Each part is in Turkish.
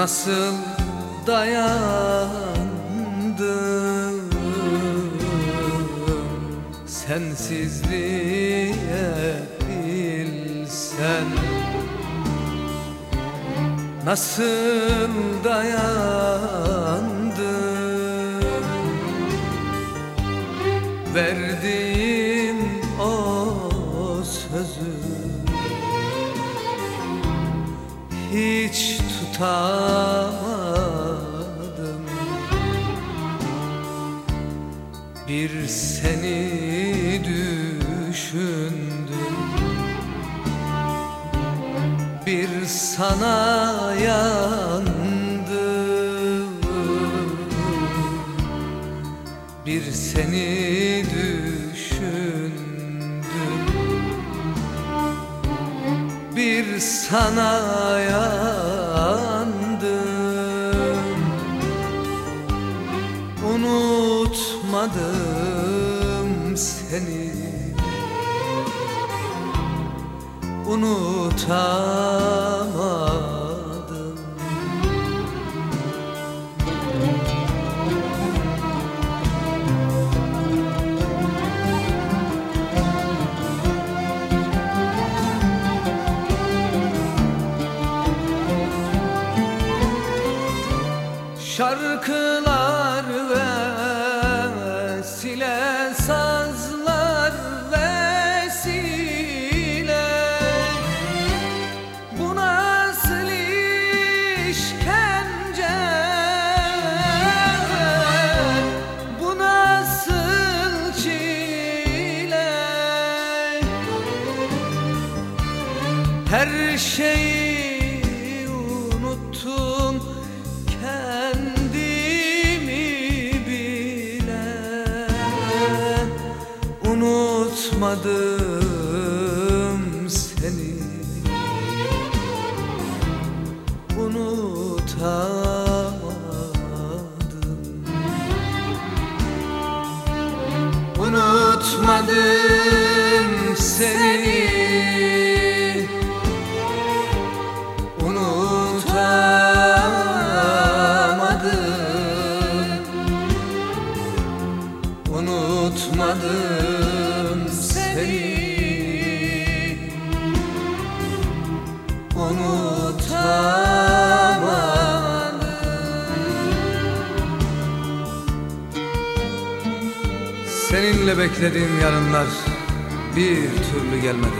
Nasıl dayandım sensizliğe bilsen. Nasıl dayandım verdiğim o sözü hiç tutamadım. Bir seni düşündüm, bir sana yandım, bir seni düşündüm, bir sana yandım. Unutmadım seni, unutamadım. Şarkılar vesile, sazlar vesile, bu nasıl işkence, bu nasıl çile. Her şeyi unuttum, kendimi bile unutmadım seni, unutamadım. Unutmadım seni, unutmadım seni, unutamadım. Seninle beklediğim yarınlar bir türlü gelmedi.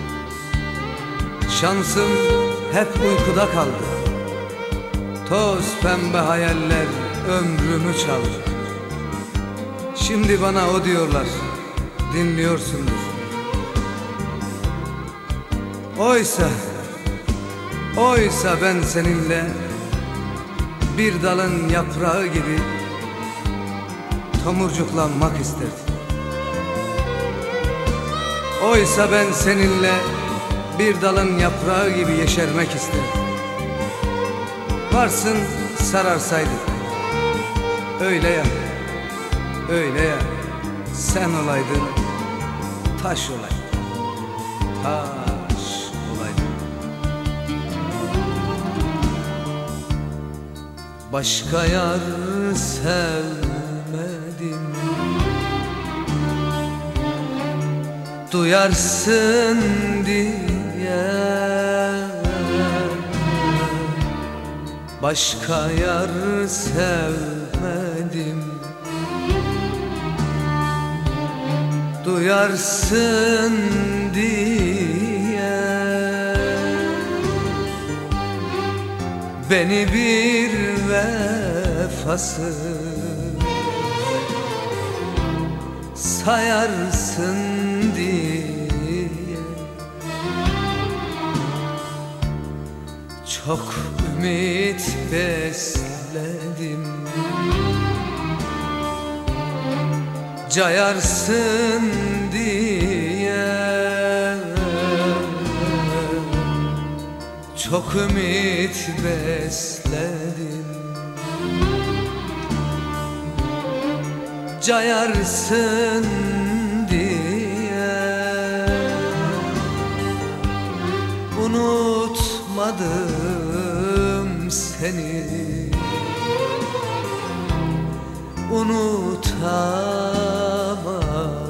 Şansım hep uykuda kaldı. Toz pembe hayaller ömrümü çaldı. Şimdi bana o diyorlar, dinliyorsundur. Oysa ben seninle bir dalın yaprağı gibi tomurcuklanmak isterdim. Oysa ben seninle bir dalın yaprağı gibi yeşermek isterdim. Varsın sararsaydık, öyle ya. Öyle ya, sen olaydın, taş olaydın, taş olaydın. Başka yar sevmedim, duyarsın diye. Başka yar sevmedim, duyarsın diye. Beni bir vefasız sayarsın diye. Çok ümit besledim, cayarsın diye. Çok ümit besledim, cayarsın diye. Unutmadım seni, unutamadım.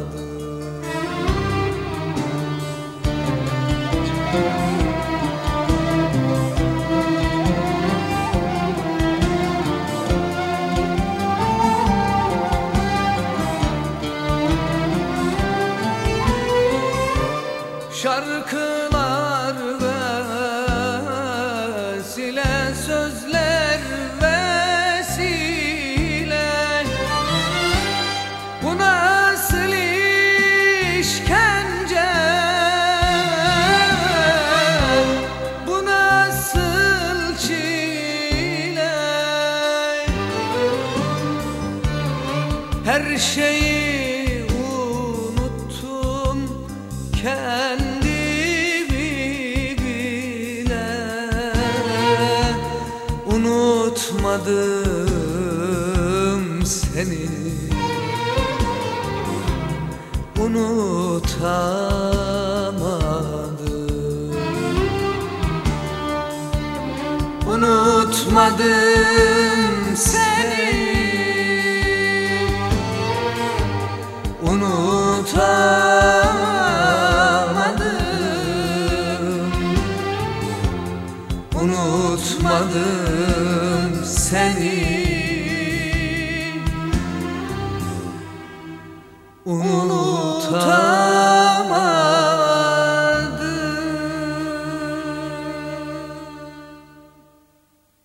Şarkılar vesile, sözler vesile, bu nasıl işkence, bu nasıl çile. Her şeyi unuttum kendimi bile, unutmadım seni, unutamadım. Unutmadım seni,